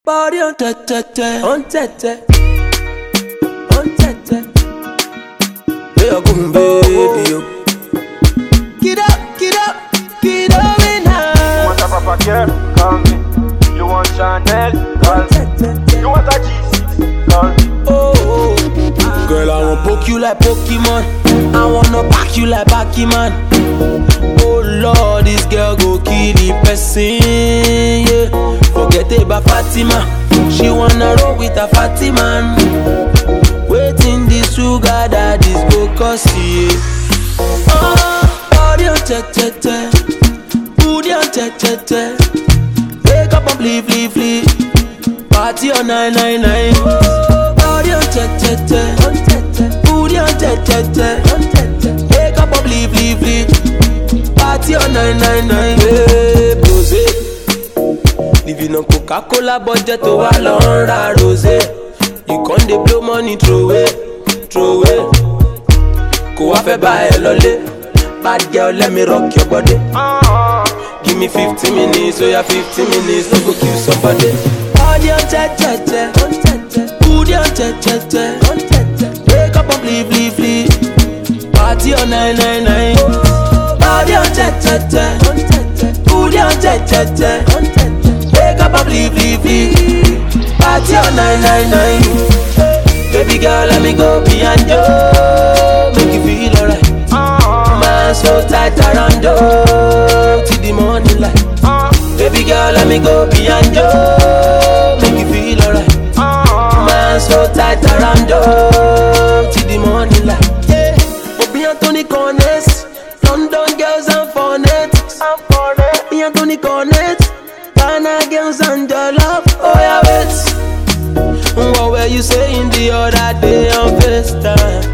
Body on tete, on tete, on tete. Hey, I'm baby, yo. Get up, get up, get up in now. You want a proper girl? Call me. You want Chanel? Call me. You want a G6? Call me. Oh, girl, I wanna poke you like Pokemon. I wanna back you like Pac-Man. Oh Lord, this girl go kill the person, yeah. Forget about Fatima. She wanna roll with a fatty man. Waiting this sugar daddy's go cause yeah. Oh, body on tete, booty on tete. Wake up and flee. Party on 999. Body on tete, booty on tete. Wake up and flee. Party on 999. Hey, Bose. Living on Coca-Cola budget to a long rosé. You can't dey blow money throw away. Go off a buy a lolly. Bad girl, let me rock your body. Give me 50 minutes, so yeah 50 minutes, don't go kill somebody. Body on tete, booty on tete. Wake up and flee. Party on 999. Body on tete, booty on tete. Wake up and flee. Party on 999. Baby girl, let me go beyond you. Make you feel alright. Man so tight around you till the morning light. Baby girl, let me go beyond you. Make you feel alright. Man so tight around you till the morning light. Yeah, Obi Anthony Cornets, London girls and phonetics. Obi Anthony Cornets, Ghana girls and your love. Oh yeah, wait. What were you saying the other day on FaceTime?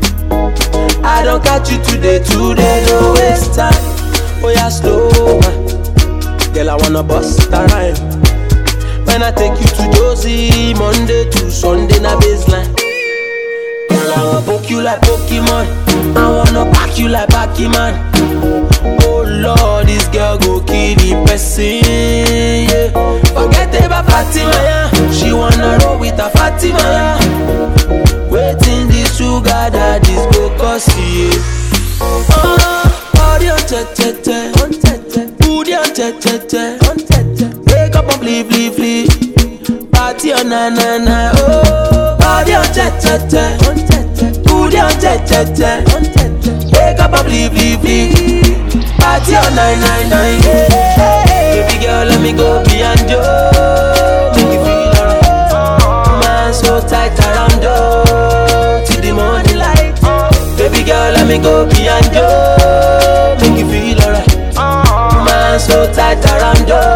I don't catch you today, no waste time. Oh yeah, slow man. Girl, I wanna bust a rhyme. When I take you to Josie, Monday to Sunday, na baseline. Girl, I wanna poke you like Pokemon. I wanna pack you like Pac-Man. Oh Lord, this girl go kill the person, yeah. Forget about Fatima, yeah. She wanna roll with a Fatima, yeah. Waiting this sugar daddy's go cause yeah. Body on tete, booty on tete. Wake up and flee. Party on 999. Oh, body on tete, booty on tete. Wake up and flee. Party on 999. Baby girl, let me go beyond you. Make you feel alright. Man so tight around you till the morning light. Baby girl, let me go beyond you. Make you feel alright. Man so tight around you